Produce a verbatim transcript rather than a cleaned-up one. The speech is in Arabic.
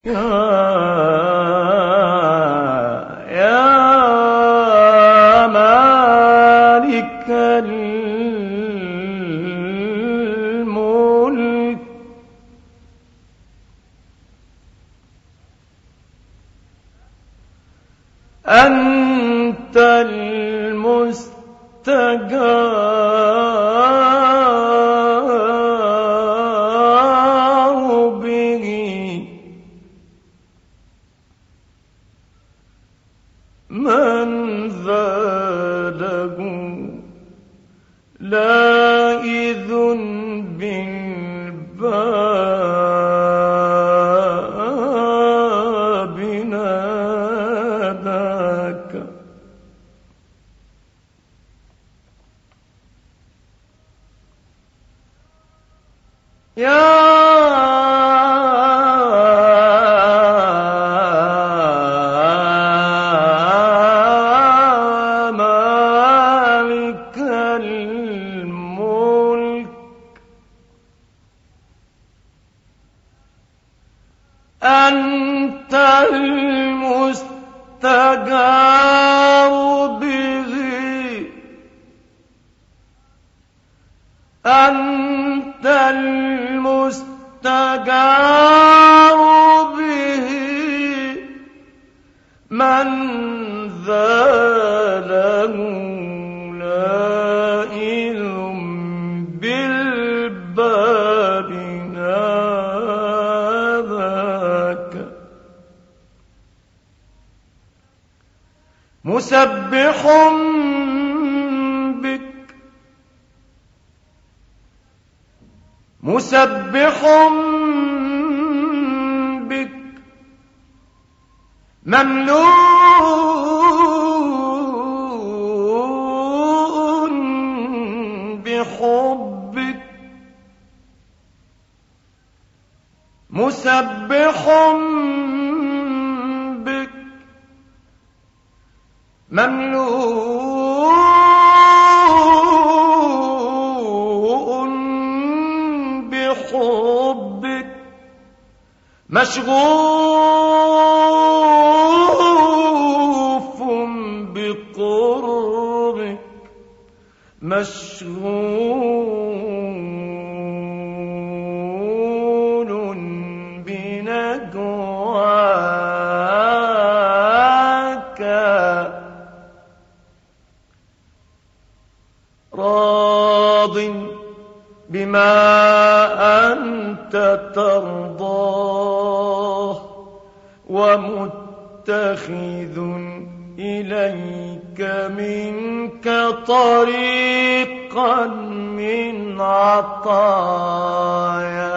يا يا مالك الملك أنت المستجار به من ذا له لائذ بالباب ناداك يا أنت المستجار به أنت المستجار به من ذا له لائذ بالباب مسبح بك مسبح بك مملوء بحبك مسبح بك مملوء بحبك مشغوف بقربك مشغول بنجواك راض بما أنت ترضاه ومتخذ إليك منك طريقا من عطايا